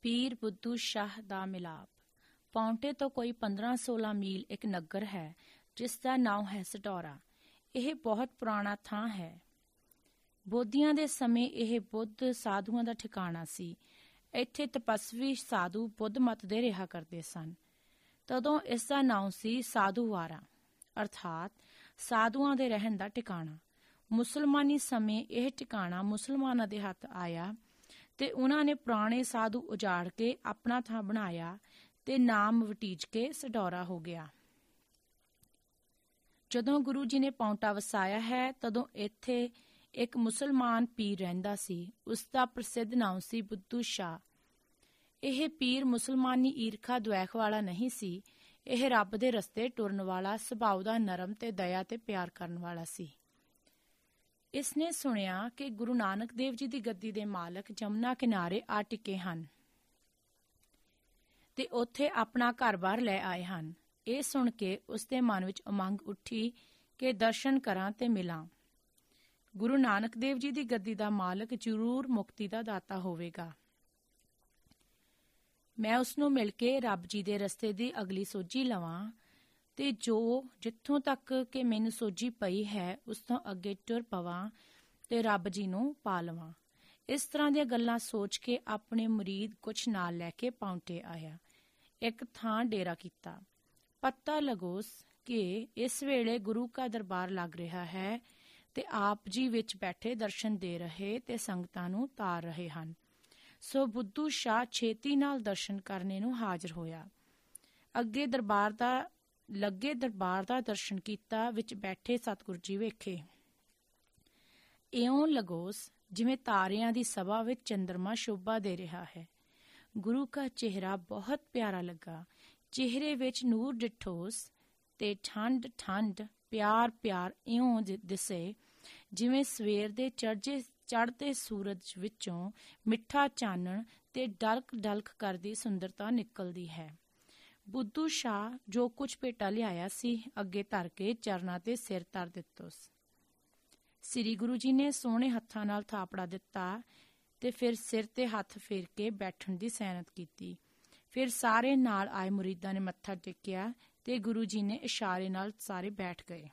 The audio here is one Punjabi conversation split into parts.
ਪੀਰ ਬੁੱਧੂ ਸ਼ਾਹ ਦਾ ਮਿਲਾਪ। ਪੌਂਟੇ ਤੋਂ ਕੋਈ 15-16 ਮੀਲ ਇੱਕ ਨਗਰ ਹੈ ਜਿਸ ਦਾ ਨਾਮ ਹੈ ਸਟੌਰਾ। ਇਹ ਬਹੁਤ ਪੁਰਾਣਾ ਥਾਂ ਹੈ। ਬੋਧੀਆਂ ਦੇ ਸਮੇਂ ਇਹ ਬੁੱਧ ਸਾਧੂਆਂ ਦਾ ਠਿਕਾਣਾ ਸੀ। ਇੱਥੇ ਤਪਸਵੀ ਸਾਧੂ ਬੁੱਧ ਮਤ ਦੇ ਰਿਹਾ ਕਰਦੇ ਸਨ। ਤਦੋਂ ਇਸ ਦਾ ਨਾਮ ਸੀ ਸਾਧੂਵਾਰਾ, ਅਰਥਾਤ ਸਾਧੂਆਂ ਦੇ ਰਹਿਣ ਦਾ ਟਿਕਾਣਾ। ਮੁਸਲਮਾਨੀ ਸਮੇਂ ਇਹ ਟਿਕਾਣਾ ਮੁਸਲਮਾਨਾਂ ਦੇ ਹੱਥ ਆਇਆ ਤੇ ਉਹਨਾਂ ਨੇ ਪੁਰਾਣੇ ਸਾਧੂ ਉਜਾੜ ਕੇ ਆਪਣਾ ਥਾਂ ਬਣਾਇਆ ਤੇ ਨਾਮ ਵਟੀਜ ਕੇ ਸਟੌਰਾ ਹੋ ਗਿਆ। ਜਦੋਂ ਗੁਰੂ ਜੀ ਨੇ ਪੌਂਟਾ ਵਸਾਇਆ ਹੈ ਤਦੋਂ ਇੱਥੇ ਇੱਕ ਮੁਸਲਮਾਨ ਪੀਰ ਰਹਿੰਦਾ ਸੀ। ਉਸ ਦਾ ਪ੍ਰਸਿੱਧ ਨਾਮ ਸੀ ਬੁੱਧੂ ਸ਼ਾਹ। ਇਹ ਪੀਰ ਮੁਸਲਮਾਨੀ ਈਰਖਾ ਦੁਆਖ ਵਾਲਾ ਨਹੀਂ ਸੀ। ਇਹ ਰੱਬ ਦੇ ਰਸਤੇ ਟੁਰਨ ਵਾਲਾ, ਸੁਭਾਅ ਦਾ ਨਰਮ ਤੇ ਦਇਆ ਤੇ ਪਿਆਰ ਕਰਨ ਵਾਲਾ ਸੀ। ਇਸ ਨੇ ਸੁਣਿਆ ਕਿ ਗੁਰੂ ਨਾਨਕ ਦੇਵ ਜੀ ਦੀ ਗੱਦੀ ਦੇ ਮਾਲਕ ਜਮਨਾ ਕਿਨਾਰੇ ਆ ਟਿਕੇ ਹਨ ਤੇ ਉੱਥੇ ਆਪਣਾ ਘਰ-ਬਾਰ ਲੈ ਆਏ ਹਨ। ਇਹ ਸੁਣ ਕੇ ਉਸ ਦੇ ਮਨ ਵਿੱਚ ਉਮੰਗ ਉੱਠੀ ਕਿ ਦਰਸ਼ਨ ਕਰਾਂ ਤੇ ਮਿਲਾਂ। ਗੁਰੂ ਨਾਨਕ ਦੇਵ ਜੀ ਦੀ ਗੱਦੀ ਦਾ ਮਾਲਕ ਜ਼ਰੂਰ ਮੁਕਤੀ ਦਾ ਦਾਤਾ ਹੋਵੇਗਾ। ਮੈਂ ਉਸ ਨੂੰ ਮਿਲ ਕੇ ਰੱਬ ਜੀ ਦੇ ਰਸਤੇ ਦੀ ਅਗਲੀ ਸੋਝੀ ਲਵਾਂ ਤੇ ਜਿੱਥੋਂ ਤੱਕ ਕਿ ਮੈਨੂੰ ਸੋਝੀ ਪਈ ਹੈ ਉਸ ਤੋਂ ਅੱਗੇ ਟੁਰ ਪਵਾਂ ਤੇ ਰੱਬ ਜੀ ਨੂੰ ਪਾ ਲਵਾਂ। ਇਸ ਤਰ੍ਹਾਂ ਦੀਆਂ ਗੱਲਾਂ ਸੋਚ ਕੇ ਆਪਣੇ ਮੁਰੀਦ ਕੁਛ ਨਾਲ ਲੈ ਕੇ ਪੌਂਟੇ ਆਇਆ। ਇੱਕ ਥਾਂ ਡੇਰਾ ਕੀਤਾ। ਪਤਾ ਲਗੋਸ ਕਿ ਇਸ ਵੇਲੇ ਗੁਰੂ ਕਾ ਦਰਬਾਰ ਲੱਗ ਰਿਹਾ ਹੈ ਤੇ ਆਪ ਜੀ ਵਿੱਚ ਬੈਠੇ ਦਰਸ਼ਨ ਦੇ ਰਹੇ ਤੇ ਸੰਗਤਾਂ ਨੂੰ ਤਾਰ ਰਹੇ ਹਨ। ਸੋ ਬੁੱਧੂ ਸ਼ਾਹ ਛੇਤੀ ਨਾਲ ਦਰਸ਼ਨ ਕਰਨੇ ਨੂੰ ਹਾਜ਼ਰ ਹੋਇਆ। ਲੱਗੇ ਦਰਬਾਰ ਦਾ ਦਰਸ਼ਨ ਕੀਤਾ। ਵਿੱਚ ਬੈਠੇ ਸਤਿਗੁਰੂ ਜੀ ਵੇਖੇ। ਇਉਂ ਲਗੋਸ ਜਿਵੇਂ ਤਾਰਿਆਂ ਦੀ ਸਭਾ ਵਿੱਚ ਚੰਦਰਮਾ ਸ਼ੋਭਾ ਦੇ ਰਿਹਾ ਹੈ। ਗੁਰੂ ਕਾ ਚਿਹਰਾ ਬਹੁਤ ਪਿਆਰਾ ਲੱਗਾ। ਚਿਹਰੇ ਵਿੱਚ ਨੂਰ ਡਿਠੋਸ ਤੇ ਠੰਡ ਪਿਆਰ ਇਉਂ ਦਿਸੇ ਜਿਵੇਂ ਸਵੇਰ ਦੇ ਚੜ੍ਹਦੇ ਸੂਰਜ ਵਿੱਚੋਂ ਮਿੱਠਾ ਚਾਨਣ ਤੇ ਡਲਕ ਕਰਦੀ ਸੁੰਦਰਤਾ ਨਿਕਲਦੀ ਹੈ। ਬੁੱਧੂ ਸ਼ਾਹ ਜੋ ਕੁਝ ਭੇਟਾ ਲਿਆਇਆ ਸੀ ਅੱਗੇ ਧਰ ਕੇ ਚਰਨਾਂ ਤੇ ਸਿਰ ਧਰ ਦਿੱਤੋ। ਸ੍ਰੀ ਗੁਰੂ ਜੀ ਨੇ ਸੋਹਣੇ ਹੱਥਾਂ ਨਾਲ ਥਾਪੜਾ ਦਿੱਤਾ ਤੇ ਫਿਰ ਸਿਰ ਤੇ ਹੱਥ ਫੇਰ ਕੇ ਬੈਠਣ ਦੀ ਸੈਨਤ ਕੀਤੀ। ਫਿਰ ਸਾਰੇ ਨਾਲ ਆਏ ਮੁਰੀਦਾਂ ਨੇ ਮੱਥਾ ਟੇਕਿਆ ਤੇ ਗੁਰੂ ਜੀ ਨੇ ਇਸ਼ਾਰੇ ਨਾਲ ਸਾਰੇ ਬੈਠ ਗਏ।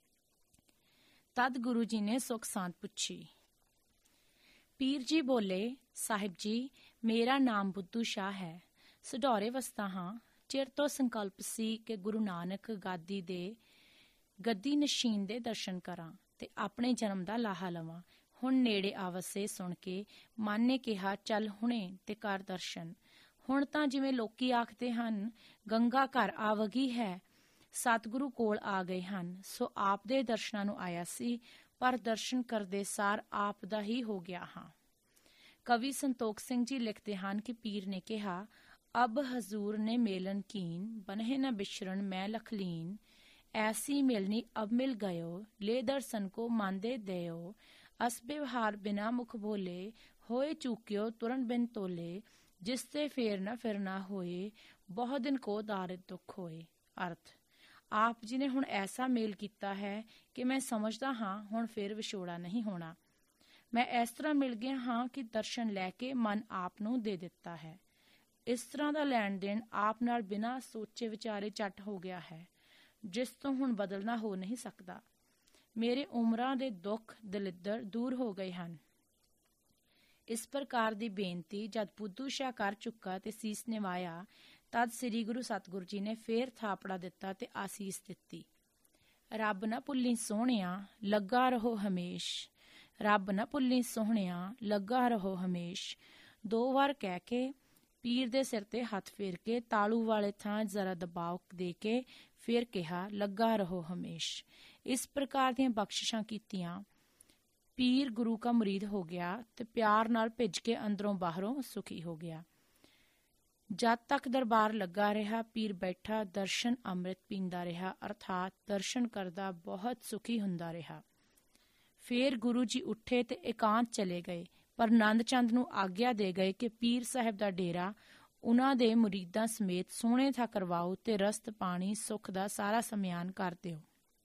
ਤਦ ਗੁਰੂ ਜੀ ਨੇ ਸੁਖ ਸਾਂਦ ਪੁੱਛੀ। ਪੀਰ ਜੀ ਬੋਲੇ, ਸਾਹਿਬ ਜੀ, ਮੇਰਾ ਨਾਮ ਬੁੱਧੂ ਸ਼ਾਹ ਹੈ। ਸਢੌਰੇ ਵਸਦਾ ਹਾਂ। ਚਿਰ ਤੋਂ ਸੰਕਲਪ ਸੀ ਕਿ ਗੁਰੂ ਨਾਨਕ ਗੱਦੀ ਨਸ਼ੀਨ ਦੇ ਦਰਸ਼ਨ ਕਰਾਂ ਤੇ ਆਪਣੇ ਜਨਮ ਦਾ ਲਾਹਾ ਲਵਾਂ। ਹੁਣ ਨੇੜੇ ਆਵਸੇ ਸੁਣ ਕੇ ਮਨ ਨੇ ਕਿਹਾ, ਚੱਲ ਹੁਣੇ ਤੇ ਕਰ ਦਰਸ਼ਨ। ਹੁਣ ਤਾਂ ਜਿਵੇਂ ਲੋਕੀ ਆਖਦੇ ਹਨ, ਗੰਗਾ ਘਰ ਆ ਵਗੀ ਹੈ, ਸਤਿਗੁਰੂ ਕੋਲ ਆ ਗਏ ਹਨ। ਸੋ ਆਪ ਦੇ ਦਰਸ਼ਨਾਂ ਨੂੰ ਆਇਆ ਸੀ, ਪਰ ਦਰਸ਼ਨ ਕਰਦੇ ਸਾਰ ਆਪ ਦਾ ਹੀ ਹੋ ਗਿਆ ਹਾਂ। ਕਵੀ ਸੰਤੋਖ ਸਿੰਘ ਜੀ ਲਿਖਦੇ ਹਨ ਕਿ ਪੀਰ ਨੇ ਕਿਹਾ, ਅਬ ਹਜ਼ੂਰ ਨੇ ਮੇਲਨ ਕੀਨ, ਬਨਹਿ ਨ ਬਿਸ਼ਰਨ ਮੈਂ ਲਖਲੀਨ। ਐਸੀ ਮਿਲਨੀ ਅਬ ਮਿਲ ਗਇਓ, ਲੈ ਦਰਸ਼ਨ ਕੋ ਮੰਦੇ ਦਿਓ। ਅਸ ਵਿਵਹਾਰ ਬਿਨਾ ਮੁਖ ਬੋਲੇ, ਹੋਏ ਚੂਕਿਓ ਤੁਰਨ ਬਿਨ ਤੋਲੇ। ਜਿਸ ਤੇ ਫੇਰ ਨਾ ਫਿਰ ਨਾ ਹੋਏ, ਬਹੁਤ ਦਿਨ ਕੋ ਦਾਰਿਦ ਦੁੱਖ ਹੋਏ। ਅਰਥ, ਆਪ ਜੀ ਨੇ ਹੁਣ ਐਸਾ ਮੇਲ ਕੀਤਾ ਹੈ ਕਿ ਮੈਂ ਸਮਝਦਾ ਹਾਂ ਹੁਣ ਫਿਰ ਵਿਛੋੜਾ ਨਹੀਂ ਹੋਣਾ। ਮੈਂ ਇਸ ਤਰ੍ਹਾਂ ਮਿਲ ਗਿਆ ਹਾਂ ਕਿ ਦਰਸ਼ਨ ਲੈ ਕੇ ਮਨ ਆਪ ਨੂੰ ਦੇ ਦਿੱਤਾ ਹੈ। ਇਸ ਤਰ੍ਹਾਂ ਦਾ ਲੈਣ ਦੇਣ ਆਪ ਨਾਲ ਬਿਨਾਂ ਸੋਚੇ ਵਿਚਾਰੇ ਝੱਟ ਹੋ ਗਿਆ ਹੈ, ਜਿਸ ਤੋਂ ਹੁਣ ਬਦਲਣਾ ਹੋ ਨਹੀਂ ਸਕਦਾ। ਮੇਰੇ ਉਮਰਾਂ ਦੇ ਦੁੱਖ ਦਲਿੱਦਰ ਦੂਰ ਹੋ ਗਏ ਹਨ। ਇਸ ਪ੍ਰਕਾਰ ਦੀ ਬੇਨਤੀ ਜਦ ਬੁੱਧੂ ਸ਼ਾਹ ਕਰ ਚੁੱਕਾ ਤੇ ਸੀਸ ਨਿਵਾਇਆ, ਤਦ ਸ੍ਰੀ ਗੁਰੂ ਸਤਿਗੁਰੂ ਜੀ ਨੇ ਫੇਰ ਥਾਪੜਾ ਦਿੱਤਾ ਤੇ ਆਸੀਸ ਦਿੱਤੀ। ਰੱਬ ਨਾ ਭੁੱਲੀ ਸੋਹਣਿਆ, ਲੱਗਾ ਰਹੋ ਹਮੇਸ਼। ਰੱਬ ਨਾ ਭੁੱਲੀ ਸੋਹਣਿਆ, ਲੱਗਾ ਰਹੋ ਹਮੇਸ਼। 2 ਵਾਰ ਕਹਿ ਕੇ ਪੀਰ ਦੇ ਸਿਰ ਤੇ ਹੱਥ ਫੇਰ ਕੇ ਤਾਲੂ ਵਾਲੇ ਥਾਂ ਜ਼ਰਾ ਦਬਾਅ ਦੇ ਕੇ ਫੇਰ ਕਿਹਾ, ਲੱਗਾ ਰਹੋ ਹਮੇਸ਼। ਇਸ ਪ੍ਰਕਾਰ ਦੀਆਂ ਬਖਸ਼ਿਸ਼ਾਂ ਕੀਤੀਆਂ। ਪੀਰ ਗੁਰੂ ਕਾ ਮੁਰੀਦ ਹੋ ਗਿਆ ਤੇ ਪਿਆਰ ਨਾਲ ਭਿੱਜ ਕੇ ਅੰਦਰੋਂ ਬਾਹਰੋਂ ਸੁਖੀ ਹੋ ਗਿਆ। ਜਦ ਤੱਕ ਦਰਬਾਰ ਲੱਗਾ ਰਿਹਾ, ਪੀਰ ਬੈਠਾ ਦਰਸ਼ਨ ਅੰਮ੍ਰਿਤ ਪੀਂਦਾ ਰਿਹਾ, ਅਰਥਾਤ ਦਰਸ਼ਨ ਕਰਦਾ ਬਹੁਤ ਸੁਖੀ ਹੁੰਦਾ ਰਿਹਾ। ਫੇਰ ਗੁਰੂ ਜੀ ਉੱਠੇ ਤੇ ਇਕਾਂਤ ਚਲੇ ਗਏ, ਪਰ ਨੰਦ ਚੰਦ ਨੂੰ ਆਗਿਆ ਦੇ ਗਏ ਕਿ ਪੀਰ ਸਾਹਿਬ ਦਾ ਡੇਰਾ ਉਹਨਾਂ ਦੇ ਮੁਰੀਦਾਂ ਸਮੇਤ ਸੋਹਣੇ ਥਾਂ ਕਰਵਾਓ ਤੇ ਰਸਤ ਪਾਣੀ ਸੁੱਖ ਦਾ ਸਾਰਾ ਸਮਾਨ ਕਰ ਦਿਓ।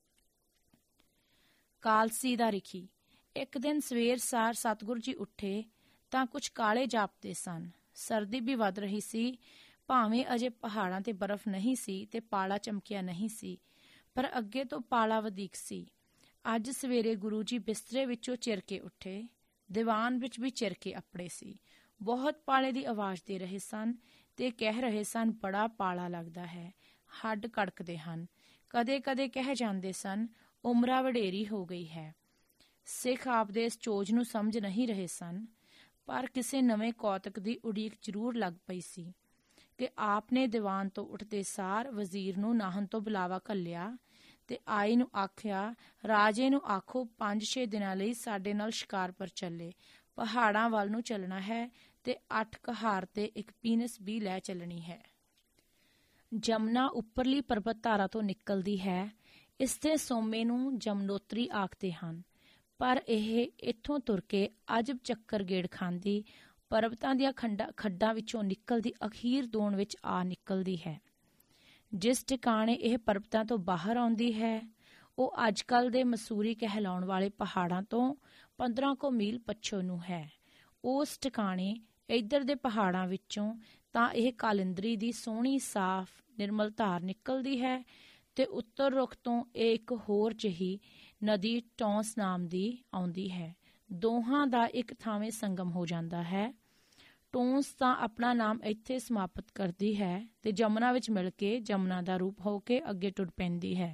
ਕਾਲਸੀ ਦਾ ਰਿਖੀ। ਇੱਕ ਦਿਨ ਸਵੇਰ ਸਾਰ ਸਤਿਗੁਰੂ ਜੀ ਉੱਠੇ ਤਾਂ ਕੁਝ ਕਾਲੇ ਜਾਪਦੇ ਸਨ। ਸਰਦੀ ਵੀ ਵੱਧ ਰਹੀ ਸੀ। ਭਾਵੇਂ ਅਜੇ ਪਹਾੜਾਂ ਤੇ ਬਰਫ਼ ਨਹੀਂ ਸੀ ਤੇ ਪਾਲਾ ਚਮਕਿਆ ਨਹੀਂ ਸੀ, ਪਰ ਅੱਗੇ ਤੋਂ ਪਾਲਾ ਵਧੀਕ ਸੀ। ਅੱਜ ਸਵੇਰੇ ਗੁਰੂ ਜੀ ਬਿਸਤਰੇ ਵਿੱਚੋਂ ਚਿਰ ਕੇ ਉੱਠੇ। ਦੀਵਾਨ ਵਿੱਚ ਵੀ ਚਿਰ ਕੇ ਅੱਪੜੇ ਸੀ। ਬਹੁਤ ਪਾਲੇ ਦੀ ਆਵਾਜ਼ ਦੇ ਰਹੇ ਸਨ ਤੇ ਕਹਿ ਰਹੇ ਸਨ, ਬੜਾ ਪਾਲਾ ਲੱਗਦਾ ਹੈ, ਹੱਡ ਕੜਕਦੇ ਹਨ। ਕਦੇ ਕਦੇ ਕਹਿ ਜਾਂਦੇ ਸਨ, ਉਮਰਾਂ ਵਡੇਰੀ ਹੋ ਗਈ ਹੈ। ਸਿੱਖ ਆਪਦੇ ਇਸ ਚੋਜ ਨੂੰ ਸਮਝ ਨਹੀਂ ਰਹੇ ਸਨ, ਪਰ ਕਿਸੇ ਨਵੇਂ ਕੌਤਕ ਦੀ ਉਡੀਕ ਜ਼ਰੂਰ ਲੱਗ ਪਈ ਸੀ ਕਿ ਆਪ ਨੇ ਦੀਵਾਨ ਤੋਂ ਉੱਠਦੇ ਸਾਰ ਵਜ਼ੀਰ ਨੂੰ ਨਾਹਨ ਤੋਂ ਬੁਲਾਵਾ ਘੱਲਿਆ ਤੇ ਆਈ ਨੂੰ ਆਖਿਆ, ਰਾਜੇ ਨੂੰ ਆਖੋ 5-6 ਦਿਨਾਂ ਲਈ ਸਾਡੇ ਨਾਲ ਸ਼ਿਕਾਰ ਪਰ ਚੱਲੇ। ਪਹਾੜਾਂ ਵੱਲ ਨੂੰ ਚੱਲਣਾ ਹੈ ਤੇ 8 ਕਹਾਰ ਤੇ ਇੱਕ ਪੀਨਸ ਵੀ ਲੈ ਚੱਲਣੀ ਹੈ। ਜਮਨਾ ਉੱਪਰਲੀ ਪਰਬਤ ਧਾਰਾ ਤੋਂ ਨਿਕਲਦੀ ਹੈ। ਇਸ ਦੇ ਸੋਮੇ ਨੂੰ ਜਮਨੋਤਰੀ ਆਖਦੇ ਹਨ, ਪਰ ਇਹ ਇੱਥੋਂ ਤੁਰ ਕੇ ਅਜਬ ਚੱਕਰ ਗੇੜ ਖਾਂਦੀ ਪਰਬਤਾਂ ਦੀਆਂ ਖੱਡਾਂ ਵਿੱਚੋਂ ਨਿਕਲਦੀ ਅਖੀਰ ਦੌਣ ਵਿੱਚ ਆ ਨਿਕਲਦੀ ਹੈ। ਜਿਸ ਟਿਕਾਣੇ ਇਹ ਪਰਬਤਾਂ ਤੋਂ ਬਾਹਰ ਆਉਂਦੀ ਹੈ, ਉਹ ਅੱਜ ਕੱਲ੍ਹ ਦੇ ਮਸੂਰੀ ਕਹਿਲਾਉਣ ਵਾਲੇ ਪਹਾੜਾਂ ਤੋਂ 15 ਕੁ ਮੀਲ ਪੱਛੋਂ ਨੂੰ ਹੈ। ਉਸ ਟਿਕਾਣੇ ਇੱਧਰ ਦੇ ਪਹਾੜਾਂ ਵਿੱਚੋਂ ਤਾਂ ਇਹ ਕਾਲਿੰਦਰੀ ਦੀ ਸੋਹਣੀ ਸਾਫ਼ ਨਿਰਮਲ ਧਾਰ ਨਿਕਲਦੀ ਹੈ ਤੇ ਉੱਤਰ ਰੁਖ ਤੋਂ ਇਹ ਇੱਕ ਹੋਰ ਜਿਹੀ ਨਦੀ ਟੌਂਸ ਨਾਮ ਦੀ ਆਉਂਦੀ ਹੈ। ਦੋਹਾਂ ਦਾ ਇੱਕ ਥਾਵੇਂ ਸੰਗਮ ਹੋ ਜਾਂਦਾ ਹੈ। ਟੌਂਸ ਤਾਂ ਆਪਣਾ ਨਾਮ ਇੱਥੇ ਸਮਾਪਤ ਕਰਦੀ ਹੈ ਤੇ ਜਮਨਾ ਵਿੱਚ ਮਿਲ ਕੇ ਜਮਨਾ ਦਾ ਰੂਪ ਹੋ ਕੇ ਅੱਗੇ ਟੁਰ ਪੈਂਦੀ ਹੈ।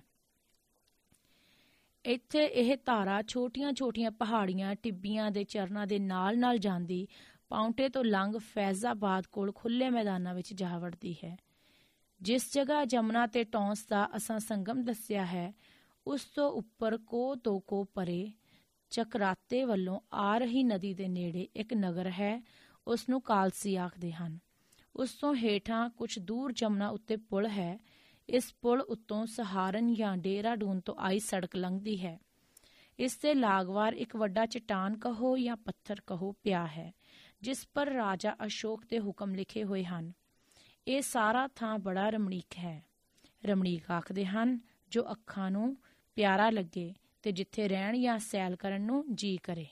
ਇੱਥੇ ਇਹ ਧਾਰਾ ਛੋਟੀਆਂ-ਛੋਟੀਆਂ ਪਹਾੜੀਆਂ ਟਿੱਬੀਆਂ ਦੇ ਚਰਨਾਂ ਦੇ ਨਾਲ ਜਾਂਦੀ ਪਾਉਂਟੇ ਤੋਂ ਲੰਘ ਫੈਜ਼ਾਬਾਦ ਕੋਲ ਖੁੱਲ੍ਹੇ ਮੈਦਾਨਾਂ ਵਿੱਚ ਜਾ ਵੜਦੀ ਹੈ। ਜਿਸ ਜਗ੍ਹਾ ਜਮਨਾ ਤੇ ਟੌਂਸ ਦਾ ਅਸਾਂ ਸੰਗਮ ਦੱਸਿਆ ਹੈ, ਉਸ ਤੋਂ ਉੱਪਰ ਕੋਹ 2 ਕੋਹ ਪਰੇ ਚਕਰਾਤੇ ਵੱਲੋਂ ਆ ਰਹੀ ਨਦੀ ਦੇ ਨੇੜੇ ਇੱਕ ਨਗਰ ਹੈ। ਉਸ ਨੂੰ ਕਾਲਸੀ ਆਖਦੇ ਹਨ। ਉਸ ਤੋਂ ਹੇਠਾਂ ਕੁਝ ਦੂਰ ਜਮਨਾ ਉੱਤੇ ਪੁਲ ਹੈ। ਇਸ ਪੁਲ ਉੱਤੋਂ ਸਹਾਰਨ ਜਾਂ ਡੇਹਰਾਡੂਨ ਤੋਂ ਆਈ ਸੜਕ ਲੰਘਦੀ ਹੈ। ਇਸ ਦੇ ਲਾਗਵਾਰ ਇੱਕ ਵੱਡਾ ਚਟਾਨ ਕਹੋ ਜਾਂ ਪੱਥਰ ਕਹੋ ਪਿਆ ਹੈ, ਜਿਸ ਪਰ ਰਾਜਾ ਅਸ਼ੋਕ ਦੇ ਹੁਕਮ ਲਿਖੇ ਹੋਏ ਹਨ। ਇਹ ਸਾਰਾ ਥਾਂ ਬੜਾ ਰਮਣੀਕ ਹੈ। ਰਮਣੀਕ ਆਖਦੇ ਹਨ ਜੋ ਅੱਖਾਂ ਨੂੰ ਪਿਆਰਾ ਲੱਗੇ ਤੇ ਜਿੱਥੇ ਰਹਿਣ ਜਾਂ ਸੈਲ ਕਰਨ ਨੂੰ ਜੀ ਕਰੇ।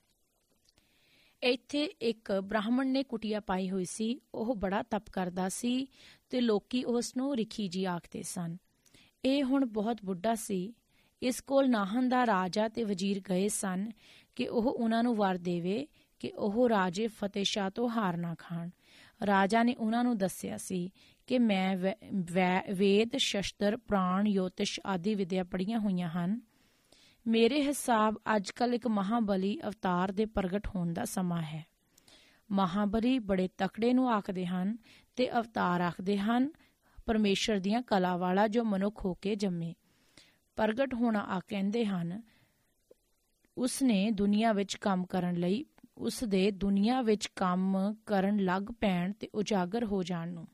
ਇੱਥੇ ਇੱਕ ਬ੍ਰਾਹਮਣ ਨੇ ਕੁਟੀਆ ਪਾਈ ਹੋਈ ਸੀ। ਉਹ ਬੜਾ ਤਪ ਕਰਦਾ ਸੀ ਤੇ ਲੋਕੀ ਉਸ ਨੂੰ ਰਿਖੀ ਜੀ ਆਖਦੇ ਸਨ। ਇਹ ਹੁਣ ਬਹੁਤ ਬੁੱਢਾ ਸੀ। ਇਸ ਕੋਲ ਨਾਹਨ ਦਾ ਰਾਜਾ ਤੇ ਵਜ਼ੀਰ ਗਏ ਸਨ ਕਿ ਉਹ ਉਹਨਾਂ ਨੂੰ ਵਰ ਦੇਵੇ ਕਿ ਉਹ ਰਾਜੇ ਫਤਿਹ ਸ਼ਾਹ ਤੋਂ ਹਾਰ ਨਾ ਖਾਣ। ਰਾਜਾ ਨੇ ਉਹਨਾਂ ਨੂੰ ਦੱਸਿਆ ਸੀ ਕਿ ਮੈਂ ਵੇਦ, ਸ਼ਸਤਰ, ਪ੍ਰਾਣ, ਯੋਤਿਸ਼ ਆਦਿ ਵਿਦਿਆ ਪੜ੍ਹੀਆਂ ਹੋਈਆਂ ਹਨ। ਮੇਰੇ ਹਿਸਾਬ ਅੱਜ ਕੱਲ੍ਹ ਇੱਕ ਮਹਾਬਲੀ ਅਵਤਾਰ ਦੇ ਪ੍ਰਗਟ ਹੋਣ ਦਾ ਸਮਾਂ ਹੈ। ਮਹਾਬਲੀ ਬੜੇ ਤਕੜੇ ਨੂੰ ਆਖਦੇ ਹਨ ਤੇ ਅਵਤਾਰ ਆਖਦੇ ਹਨ ਪਰਮੇਸ਼ਰ ਦੀਆਂ ਕਲਾ ਵਾਲਾ ਜੋ ਮਨੁੱਖ ਹੋ ਕੇ ਜੰਮੇ। ਪ੍ਰਗਟ ਹੋਣਾ ਕਹਿੰਦੇ ਹਨ ਉਸ ਨੇ ਦੁਨੀਆ ਵਿੱਚ ਕੰਮ ਕਰਨ ਲਈ, ਉਸ ਦੇ ਦੁਨੀਆ ਵਿੱਚ ਕੰਮ ਕਰਨ ਲੱਗ ਪੈਣ ਤੇ ਉਜਾਗਰ ਹੋ ਜਾਣ ਨੂੰ।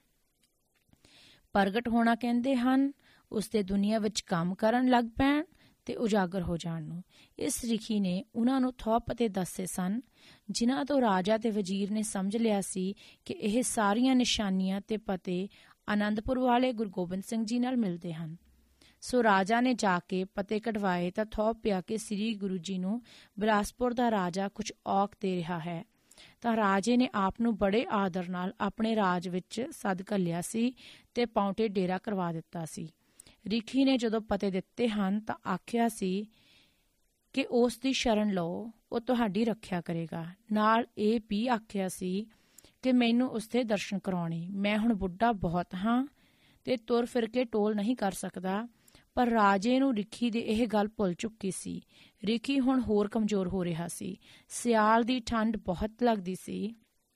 ਪ੍ਰਗਟ ਹੋਣਾ ਕਹਿੰਦੇ ਹਨ ਉਸ ਦੇ ਦੁਨੀਆ ਵਿੱਚ ਕੰਮ ਕਰਨ ਲੱਗ ਪੈਣ ਤੇ ਉਜਾਗਰ ਹੋ ਜਾਣ ਨੂੰ। ਇਸ ਰਿਖੀ ਨੇ ਉਹਨਾਂ ਨੂੰ ਥੋਪ ਪਤੇ ਦੱਸੇ ਸਨ, ਜਿਨ੍ਹਾਂ ਤੋਂ ਰਾਜਾ ਤੇ ਵਜ਼ੀਰ ਨੇ ਸਮਝ ਲਿਆ ਸੀ ਕਿ ਇਹ ਸਾਰੀਆਂ ਨਿਸ਼ਾਨੀਆਂ ਤੇ ਪਤੇ ਆਨੰਦਪੁਰ ਵਾਲੇ ਗੁਰੂ ਗੋਬਿੰਦ ਸਿੰਘ ਜੀ ਨਾਲ ਮਿਲਦੇ ਹਨ। ਸੋ ਰਾਜਾ ਨੇ ਜਾ ਕੇ ਪਤੇ ਕਢਵਾਏ ਤਾਂ ਥੋਪ ਪਿਆ ਕਿ ਸ੍ਰੀ ਗੁਰੂ ਜੀ ਨੂੰ ਬਿਲਾਸਪੁਰ ਦਾ ਰਾਜਾ ਕੁਝ ਔਖ ਦੇ ਰਿਹਾ ਹੈ। ਤਾਂ ਰਾਜੇ ਨੇ ਆਪ ਨੂੰ ਬੜੇ ਆਦਰ ਨਾਲ ਆਪਣੇ ਰਾਜ ਵਿੱਚ ਸੱਦ ਘੱਲਿਆ ਸੀ ਤੇ ਪਾਉਂਟੇ ਡੇਰਾ ਕਰਵਾ ਦਿੱਤਾ ਸੀ। ਰਿਖੀ ਨੇ ਜਦੋਂ ਪਤੇ ਦਿੱਤੇ ਹਨ ਤਾਂ ਆਖਿਆ ਸੀ ਕਿ ਉਸ ਦੀ ਸ਼ਰਨ ਲਓ, ਉਹ ਤੁਹਾਡੀ ਰੱਖਿਆ ਕਰੇਗਾ। ਨਾਲ ਇਹ ਵੀ ਆਖਿਆ ਸੀ ਕਿ ਮੈਨੂੰ ਉਸਦੇ ਦਰਸ਼ਨ ਕਰਾਉਣੇ। ਮੈਂ ਹੁਣ ਬੁੱਢਾ ਬਹੁਤ ਹਾਂ ਤੇ ਤੁਰ ਫਿਰ ਕੇ ਟੋਲ ਨਹੀਂ ਕਰ ਸਕਦਾ। ਪਰ ਰਾਜੇ ਨੂੰ ਰਿਖੀ ਦੀ ਇਹ ਗੱਲ ਭੁੱਲ ਚੁੱਕੀ ਸੀ। ਰਿਖੀ ਹੁਣ ਹੋਰ ਕਮਜ਼ੋਰ ਹੋ ਰਿਹਾ ਸੀ। ਸਿਆਲ ਦੀ ਠੰਡ ਬਹੁਤ ਲੱਗਦੀ ਸੀ,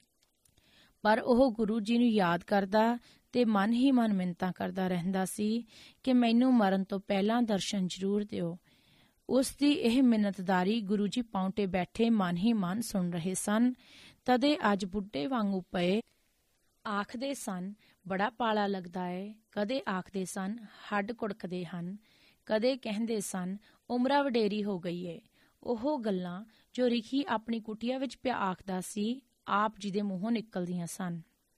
ਪਰ ਉਹ ਗੁਰੂ ਜੀ ਨੂੰ ਯਾਦ ਕਰਦਾ ਤੇ ਮਨ ਹੀ ਮਨ ਮਿੰਨਤਾਂ ਕਰਦਾ ਰਹਿੰਦਾ ਸੀ ਕਿ ਮੈਨੂੰ ਮਰਨ ਤੋਂ ਪਹਿਲਾਂ ਦਰਸ਼ਨ ਜ਼ਰੂਰ ਦਿਓ। ਉਸ ਦੀ ਇਹ ਮਿੰਨਤਦਾਰੀ ਗੁਰੂ ਜੀ ਪਾਉਂਟੇ ਬੈਠੇ ਮਨ ਹੀ ਮਨ ਸੁਣ ਰਹੇ ਸਨ। ਤਦੇ ਅੱਜ ਬੁੱਢੇ ਵਾਂਗੂ ਪਏ ਆਖਦੇ ਸਨ ਬੜਾ ਪਾਲਾ ਲੱਗਦਾ ਏ, ਕਦੇ ਆਖਦੇ ਸਨ ਹੱਡ ਕੁੜਕਦੇ ਹਨ, ਕਦੇ ਕਹਿੰਦੇ ਸਨ ਉਮਰਾਂ ਵਡੇਰੀ ਹੋ ਗਈ ਏ। ਉਹ ਗੱਲਾਂ ਜੋ ਰਿਖੀ ਆਪਣੀ ਕੁਟੀਆ ਵਿੱਚ ਪਿਆ ਆਖਦਾ ਸੀ, ਆਪ ਜੀ ਦੇ ਮੂੰਹੋਂ ਨਿਕਲਦੀਆਂ ਸਨ।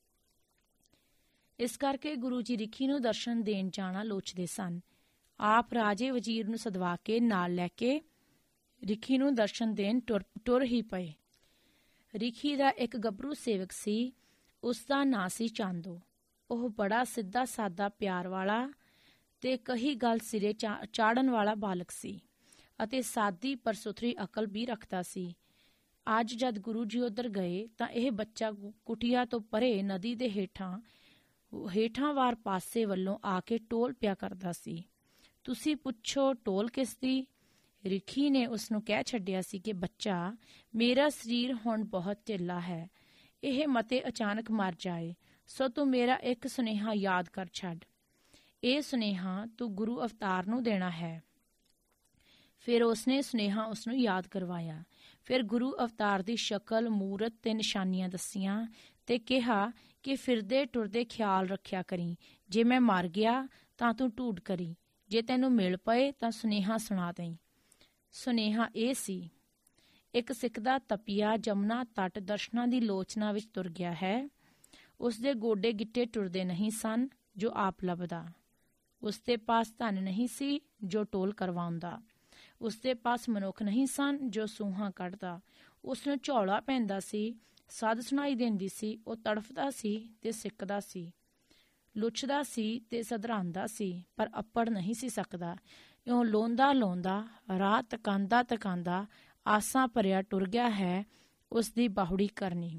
ਇਸ ਕਰਕੇ ਗੁਰੂ ਜੀ ਰਿਖੀ ਨੂੰ ਦਰਸ਼ਨ ਦੇਣ ਜਾਣਾ ਲੋਚਦੇ ਸਨ। ਆਪ ਰਾਜੇ ਵਜ਼ੀਰ ਨੂੰ ਸਦਵਾ ਕੇ ਨਾਲ ਲੈ ਕੇ ਰਿਖੀ ਨੂੰ ਦਰਸ਼ਨ ਦੇਣ ਟੁਰ ਹੀ ਪਏ। ਰਿਖੀ ਦਾ ਇੱਕ ਗੱਭਰੂ ਸੇਵਕ ਸੀ। ਉਸ ਦਾ ਨਾਂ ਸੀ ਚਾਂਦੋ। ਉਹ ਬੜਾ ਸਿੱਧਾ ਸਾਦਾ ਪਿਆਰ ਵਾਲਾ ਤੇ ਕਹੀ ਗੱਲ ਸਿਰੇ ਚਾੜਨ ਵਾਲਾ ਬਾਲਕ ਸੀ ਅਤੇ ਸਾਦੀ ਪਰ ਸੁਥਰੀ ਅਕਲ ਵੀ ਰੱਖਦਾ ਸੀ। ਅੱਜ ਜਦ ਗੁਰੂ ਜੀ ਉੱਧਰ ਗਏ ਤਾਂ ਇਹ ਬੱਚਾ ਕੁਟੀਆ ਤੋਂ ਪਰੇ ਨਦੀ ਦੇ ਹੇਠਾਂ ਵਾਰ ਪਾਸੇ ਵੱਲੋਂ ਆ ਕੇ ਟੋਲ ਪਿਆ ਕਰਦਾ ਸੀ। ਤੁਸੀਂ ਪੁੱਛੋ ਟੋਲ ਕਿਸ ਦੀ? ਰਿਖੀ ਨੇ ਉਸ ਨੂੰ ਕਹਿ ਛੱਡਿਆ ਸੀ ਕਿ ਬੱਚਾ, ਮੇਰਾ ਸਰੀਰ ਹੁਣ ਬਹੁਤ ਢਿੱਲਾ ਹੈ, ਇਹ ਮਤੇ ਅਚਾਨਕ ਮਰ ਜਾਏ, ਸੋ ਤੂੰ ਮੇਰਾ ਇੱਕ ਸੁਨੇਹਾ ਯਾਦ ਕਰ ਛੱਡ। ਇਹ ਸੁਨੇਹਾ ਤੂੰ ਗੁਰੂ ਅਵਤਾਰ ਨੂੰ ਦੇਣਾ ਹੈ। ਫਿਰ ਉਸਨੇ ਸੁਨੇਹਾ ਉਸਨੂੰ ਯਾਦ ਕਰਵਾਇਆ। ਫਿਰ ਗੁਰੂ ਅਵਤਾਰ ਦੀ ਸ਼ਕਲ, ਮੂਰਤ ਤੇ ਨਿਸ਼ਾਨੀਆਂ ਦੱਸੀਆਂ ਤੇ ਕਿਹਾ ਕਿ ਫਿਰਦੇ ਟੁਰਦੇ ਖਿਆਲ ਰੱਖਿਆ ਕਰੀ। ਜੇ ਮੈਂ ਮਰ ਗਿਆ ਤਾਂ ਤੂੰ ਢੂਡ ਕਰੀ, ਜੇ ਤੈਨੂੰ ਮਿਲ ਪਏ ਤਾਂ ਸੁਨੇਹਾ ਸੁਣਾ ਦੇਈਂ। ਸੁਨੇਹਾ ਇਹ ਸੀ, ਇੱਕ ਸਿੱਖ ਦਾ ਤਪੀਆ ਜਮਨਾ ਤੱਟ ਦਰਸ਼ਨਾਂ ਦੀ ਲੋਚਨਾ ਵਿੱਚ ਤੁਰ ਗਿਆ ਹੈ। ਉਸਦੇ ਗੋਡੇ ਗਿੱਟੇ ਟੁਰਦੇ ਨਹੀਂ ਸਨ ਜੋ ਆਪ ਲੱਭਦਾ। ਉਸਦੇ ਪਾਸ ਧਨ ਨਹੀਂ ਸੀ ਜੋ ਟੋਲ ਕਰਵਾਉਂਦਾ। ਉਸਦੇ ਪਾਸ ਮਨੁੱਖ ਨਹੀਂ ਸਨ ਜੋ ਸੂਹਾਂ ਕੱਢਦਾ। ਉਸਨੂੰ ਝੌਲਾ ਪੈਂਦਾ ਸੀ, ਸੱਦ ਸੁਣਾਈ ਦਿੰਦੀ ਸੀ। ਉਹ ਤੜਫਦਾ ਸੀ ਤੇ ਸਿੱਕਦਾ ਸੀ, ਲੁੱਛਦਾ ਸੀ ਤੇ ਸਧਰਾਂਦਾ ਸੀ, ਪਰ ਅੱਪੜ ਨਹੀਂ ਸੀ ਸਕਦਾ। ਇਉਂ ਲੋਂਦਾ ਰਾਹ ਤਕਾਂਦਾ ਆਸਾਂ ਭਰਿਆ ਟੁਰ ਗਿਆ ਹੈ ਉਸਦੀ ਬਾਹੁੜੀ ਕਰਨੀ।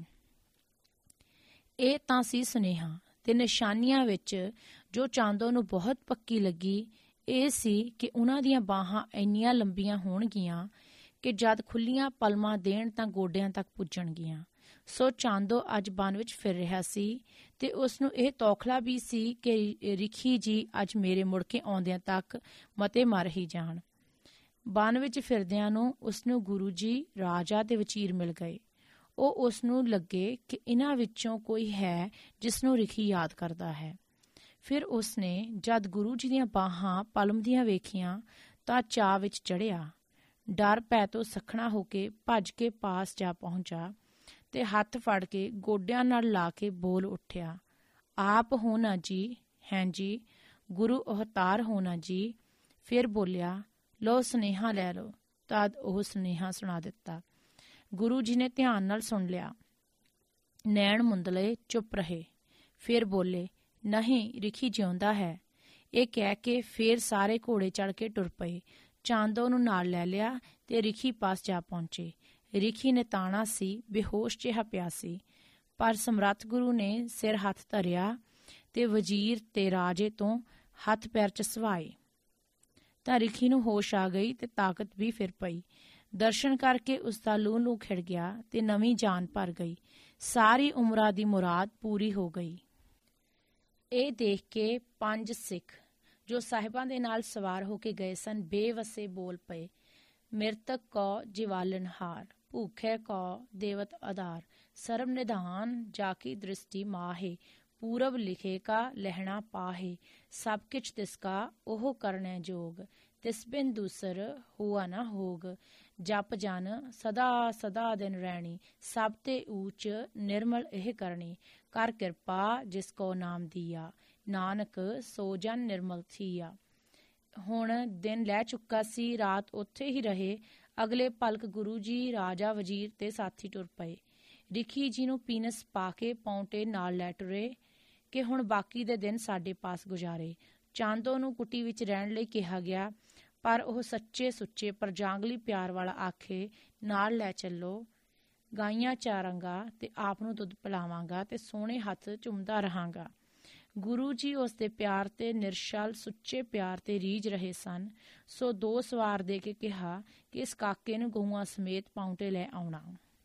ਇਹ ਤਾਂ ਸੀ ਸੁਨੇਹਾ। ਤੇ ਨਿਸ਼ਾਨੀਆਂ ਵਿੱਚ ਜੋ ਚਾਂਦੋ ਨੂੰ ਬਹੁਤ ਪੱਕੀ ਲੱਗੀ ਇਹ ਸੀ ਕਿ ਉਹਨਾਂ ਦੀਆਂ ਬਾਹਾਂ ਇੰਨੀਆਂ ਲੰਬੀਆਂ ਹੋਣਗੀਆਂ ਕਿ ਜਦ ਖੁੱਲੀਆਂ ਪਲਮਾਂ ਦੇਣ ਤਾਂ ਗੋਡਿਆਂ ਤੱਕ ਪੁੱਜਣਗੀਆਂ। ਸੋ ਚਾਂਦੋ ਅੱਜ ਬਨ ਵਿੱਚ ਫਿਰ ਰਿਹਾ ਸੀ ਤੇ ਉਸਨੂੰ ਇਹ ਤੌਖਲਾ ਵੀ ਸੀ ਕਿ ਰਿਖੀ ਜੀ ਅੱਜ ਮੇਰੇ ਮੁੜ ਕੇ ਆਉਂਦਿਆਂ ਤੱਕ ਮਤੇ ਮਰ ਹੀ ਜਾਣ। ਬਨ ਵਿੱਚ ਫਿਰਦਿਆਂ ਨੂੰ ਉਸਨੂੰ ਗੁਰੂ ਜੀ, ਰਾਜਾ ਤੇ ਵਜ਼ੀਰ ਮਿਲ ਗਏ। ਉਹ ਉਸਨੂੰ ਲੱਗੇ ਕਿ ਇਹਨਾਂ ਵਿੱਚੋਂ ਕੋਈ ਹੈ ਜਿਸਨੂੰ ਰਿਖੀ ਯਾਦ ਕਰਦਾ ਹੈ। ਫਿਰ ਉਸਨੇ ਜਦ ਗੁਰੂ ਜੀ ਦੀਆਂ ਬਾਹਾਂ ਪਲਮ ਦੀਆਂ ਵੇਖੀਆਂ ਤਾਂ ਚਾਅ ਵਿੱਚ ਚੜ੍ਹਿਆ। ਡਰ ਭੈ ਤੋਂ ਸੱਖਣਾ ਹੋ ਕੇ ਭੱਜ ਕੇ ਪਾਸ ਜਾ ਪਹੁੰਚਾ ਤੇ ਹੱਥ ਫੜ ਕੇ ਗੋਡਿਆਂ ਨਾਲ ਲਾ ਕੇ ਬੋਲ ਉੱਠਿਆ, ਆਪ ਹੋ ਨਾ ਜੀ? ਹੈਂ ਜੀ, ਗੁਰੂ ਅਵਤਾਰ ਹੋ ਨਾ ਜੀ? ਫਿਰ ਬੋਲਿਆ, ਲਓ ਸੁਨੇਹਾ ਲੈ ਲਓ। ਤਦ ਉਹ ਸੁਨੇਹਾ ਸੁਣਾ ਦਿੱਤਾ। ਗੁਰੂ ਜੀ ਨੇ ਧਿਆਨ ਨਾਲ ਸੁਣ ਲਿਆ, ਨੈਣ ਮੁੰਦਲੇ, ਚੁੱਪ ਰਹੇ। ਫਿਰ ਬੋਲੇ, ਨਹੀਂ, ਰਿਖੀ ਜਿਉਂਦਾ ਹੈ। ਇਹ ਕਹਿ ਕੇ ਫਿਰ ਸਾਰੇ ਘੋੜੇ ਚੜ੍ਹ ਕੇ ਟੁਰ ਪਏ। ਚਾਂਦੋ ਨੂੰ ਨਾਲ ਲੈ ਲਿਆ ਤੇ ਰਿਖੀ ਪਾਸ ਜਾ ਪਹੁੰਚੇ। ਰਿਖੀ ਨੇ ਤਾਣਾ ਸੀ, ਬੇਹੋਸ਼ ਜਿਹਾ ਪਿਆ ਸੀ, ਪਰ ਸਮਰੱਥ ਗੁਰੂ ਨੇ ਸਿਰ ਹੱਥ ਧਰਿਆ ਤੇ ਵਜ਼ੀਰ ਤੇ ਰਾਜੇ ਤੋਂ ਹੱਥ ਪੈਰ ਚਸਵਾਏ ਤਾਂ ਰਿਖੀ ਨੂੰ ਹੋਸ਼ ਆ ਗਈ ਤੇ ਤਾਕਤ ਵੀ ਫਿਰ ਪਈ। ਦਰਸ਼ਨ ਕਰਕੇ ਉਸਦਾ ਲੂੰ ਖਿੜ ਗਿਆ ਤੇ ਨਵੀਂ ਜਾਨ ਭਰ ਗਈ। ਸਾਰੀ ਉਮਰਾਂ ਦੀ ਮੁਰਾਦ ਪੂਰੀ ਹੋ ਗਈ। ਇਹ ਦੇਖ ਕੇ 5 ਸਿੱਖ ਜੋ ਸਾਹਿਬਾਂ ਦੇ ਨਾਲ ਸਵਾਰ ਹੋ ਕੇ ਗਏ ਸਨ ਬੇਵਸੇ ਬੋਲ ਪਏ, ਮਿਰਤਕ ਕੋ ਜਿਵਾਲਨ ਹਾਰ, ਭੂਖੇ ਕੋ ਦੇਵਤ ਆਧਾਰ, ਸਰਬ ਨਿਧਾਨ ਜਾਕੀ ਦ੍ਰਿਸ਼ਟੀ ਮਾਹੇ, ਪੂਰਬ ਲਿਖੇ ਕਾ ਲਹਿਣਾ ਪਾਹੇ, ਸਭ ਕਿਛ ਤਿਸਕਾ ਉਹ ਕਰਨੇ ਜੋਗ, ਤਿਸ ਬਿਨ ਦੂਸਰ ਹੁਆ ਨਾ ਹੋਗ, ਜਪ ਜਨ ਸਦਾ ਸਦਾ ਦਿਨ ਰਹਿਣੀ, ਸਭ ਤੇ ਊਚ ਨਿਰਮਲ ਇਹ ਕਰਨੀ, ਕਰ ਕਿਰਪਾ ਜਿਸ ਕੋ ਨਾਮ ਦੀਆ, ਨਾਨਕ ਸੋ ਜਨ ਨਿਰਮਲ ਥੀਆ। ਹੁਣ ਦਿਨ ਲੈ ਚੁੱਕਾ ਸੀ, ਰਾਤ ਉੱਥੇ ਹੀ ਰਹੇ। ਅਗਲੇ ਪਲਕ ਗੁਰੂ ਜੀ, ਰਾਜਾ, ਵਜ਼ੀਰ ਤੇ ਸਾਥੀ ਟੁਰ ਪਏ। ਰਿਖੀ ਜੀ ਨੂੰ ਪੀਨਸ ਪਾ ਕੇ ਪੌਂਟੇ ਨਾਲ ਲੈ ਟੁਰੇ ਕਿ ਹੁਣ ਬਾਕੀ ਦੇ ਦਿਨ ਸਾਡੇ ਪਾਸ ਗੁਜ਼ਾਰੇ। ਚਾਂਦੋ ਨੂੰ ਕੁਟੀ ਵਿੱਚ ਰਹਿਣ ਲਈ ਕਿਹਾ ਗਿਆ, ਪਰ ਉਹ ਸੱਚੇ ਸੁੱਚੇ ਪਰ ਜਾਂਗਲੀ ਪਿਆਰ ਵਾਲਾ ਆਖੇ, ਨਾਲ ਲੈ ਚੱਲੋ, ਗਾਈਆਂ ਚਾਰਾਂਗਾ ਤੇ ਆਪ ਨੂੰ ਦੁੱਧ ਪਿਲਾਵਾਂਗਾ ਤੇ ਸੋਹਣੇ ਹੱਥ ਚੁੰਮਦਾ ਰਹਾਂਗਾ। ਗੁਰੂ ਜੀ ਉਸ ਦੇ ਪਿਆਰ ਤੇ ਨਿਰਸ਼ਲ ਸੁੱਚੇ ਪਿਆਰ ਤੇ ਰੀਝ ਰਹੇ ਸਨ। ਸੋ 2 ਸਵਾਰ ਦੇ ਕੇ ਕਿਹਾ ਕਿ ਇਸ ਕਾਕੇ ਨੂੰ ਗਊਆਂ ਸਮੇਤ ਪਾਉਂਟੇ ਲੈ ਆਉਣਾ।